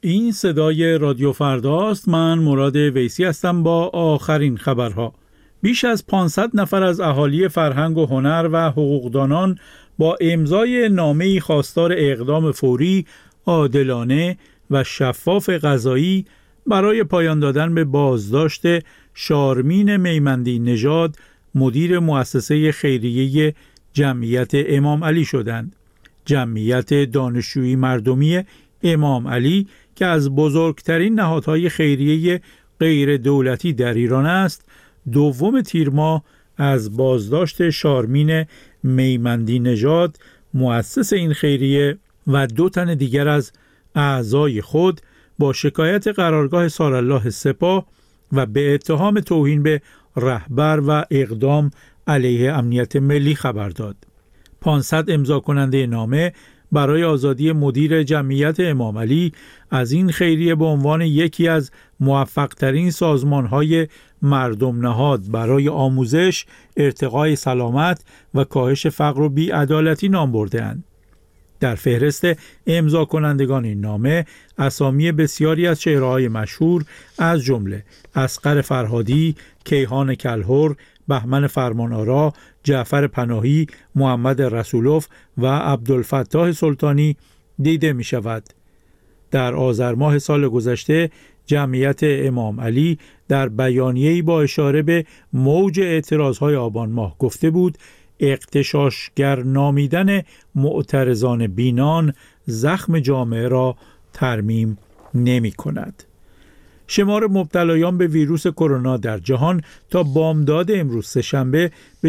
این صدای رادیو فرداست. من مراد ویسی هستم با آخرین خبرها. بیش از 500 نفر از اهالی فرهنگ و هنر و حقوقدانان با امضای نامه‌ای خواستار اقدام فوری، عادلانه و شفاف قضایی برای پایان دادن به بازداشت شارمین میمندی نژاد، مدیر مؤسسه خیریه جمعیت امام علی شدند. جمعیت دانشجویی مردمی امام علی که از بزرگترین نهادهای خیریه غیر دولتی در ایران است، دوم تیر ماه از بازداشت شارمین میمندی نژاد، مؤسس این خیریه و 2 تن دیگر از اعضای خود با شکایت قرارگاه سارالله سپاه و به اتهام توهین به رهبر و اقدام علیه امنیت ملی خبر داد. 500 امضا کننده نامه برای آزادی مدیر جمعیت امام علی از این خیریه به عنوان یکی از موفق‌ترین سازمان‌های مردم نهاد برای آموزش، ارتقای سلامت و کاهش فقر و بی‌عدالتی نام برده‌اند. در فهرست امضا کنندگان این نامه اسامی بسیاری از چهره‌های مشهور از جمله اصغر فرهادی، کیهان کلهر، بهمن فرمانآرا، جعفر پناهی، محمد رسولوف و عبدالفتاح سلطانی دیده می شود. در آذر ماه سال گذشته جمعیت امام علی در بیانیه‌ای با اشاره به موج اعتراضهای آبان ماه گفته بود اغتشاشگر نامیدن معترضان بینان زخم جامعه را ترمیم نمی کند. شمار مبتلایان به ویروس کرونا در جهان تا بامداد امروز سه‌شنبه به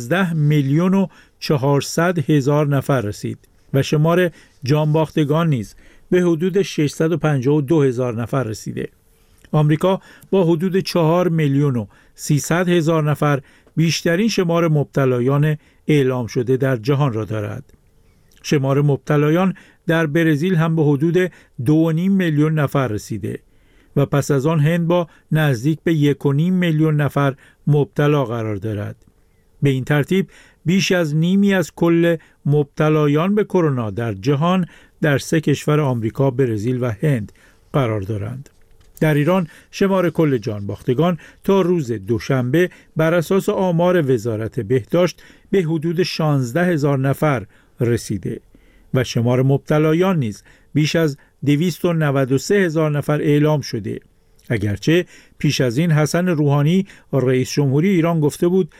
16,400,000 نفر رسید و شمار جانباختگان نیز به حدود 652,000 نفر رسیده. آمریکا با حدود 4,300,000 نفر بیشترین شمار مبتلایان اعلام شده در جهان را دارد. شمار مبتلایان در برزیل هم به حدود 2.5 میلیون نفر رسیده و پس از آن هند با نزدیک به 1.5 میلیون نفر مبتلا قرار دارد. به این ترتیب بیش از نیمی از کل مبتلایان به کرونا در جهان در 3 کشور آمریکا، برزیل و هند قرار دارند. در ایران شمار کل جانباختگان تا روز دوشنبه بر اساس آمار وزارت بهداشت به حدود 16,000 نفر رسیده و شمار مبتلایان نیز بیش از 293,000 نفر اعلام شده. اگرچه پیش از این حسن روحانی رئیس جمهوری ایران گفته بود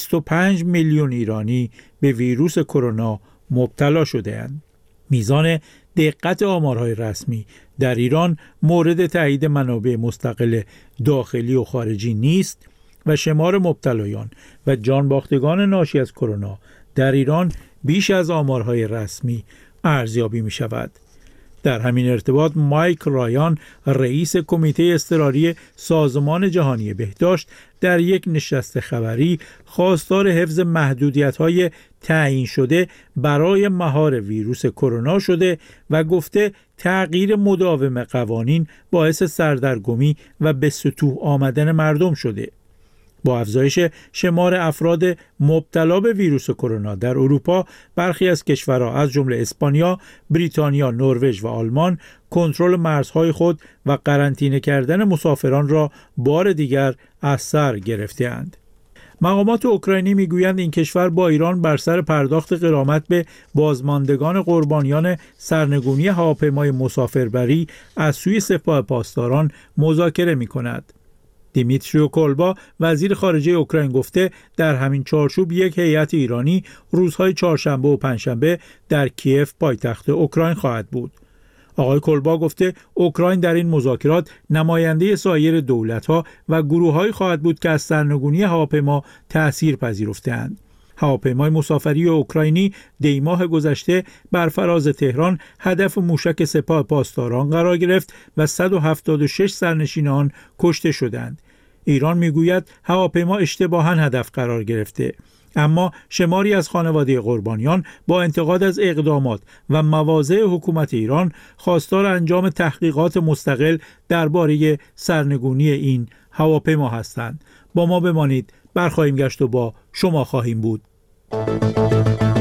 25 میلیون ایرانی به ویروس کرونا مبتلا شده‌اند. میزان دقت آمارهای رسمی در ایران مورد تایید منابع مستقل داخلی و خارجی نیست و شمار مبتلایان و جانباختگان ناشی از کرونا در ایران بیش از آمارهای رسمی ارزیابی می شود. در همین ارتباط مایک رایان رئیس کمیته اضطراری سازمان جهانی بهداشت در یک نشست خبری خواستار حفظ محدودیت‌های تعیین شده برای مهار ویروس کرونا شده و گفته تغییر مداوم قوانین باعث سردرگمی و به سطوح آمدن مردم شده. با افزایش شمار افراد مبتلا به ویروس کرونا در اروپا، برخی از کشورها از جمله اسپانیا، بریتانیا، نروژ و آلمان کنترل مرزهای خود و قرنطینه کردن مسافران را بار دیگر از سر گرفته‌اند. مقامات اوکراینی میگویند این کشور با ایران بر سر پرداخت غرامت به بازماندگان قربانیان سرنگونی هواپیمای مسافربری از سوی سپاه پاسداران مذاکره می‌کند. دیمیتریو کولبا وزیر خارجه اوکراین گفته در همین چارچوب یک هیئت ایرانی روزهای چهارشنبه و پنجشنبه در کیف پایتخت اوکراین خواهد بود. آقای کولبا گفته اوکراین در این مذاکرات نماینده سایر دولت‌ها و گروه‌هایی خواهد بود که از سرنگونی هواپیما تأثیر پذیرفته‌اند. هواپیمای مسافری اوکراینی دی ماه گذشته بر فراز تهران هدف موشک سپاه پاسداران قرار گرفت و 176 سرنشین آن کشته شدند. ایران میگوید هواپیما اشتباهاً هدف قرار گرفته، اما شماری از خانواده قربانیان با انتقاد از اقدامات و مواضع حکومت ایران خواستار انجام تحقیقات مستقل درباره سرنگونی این هواپیما هستند. با ما بمانید، برخواهیم گشت و با شما خواهیم بود.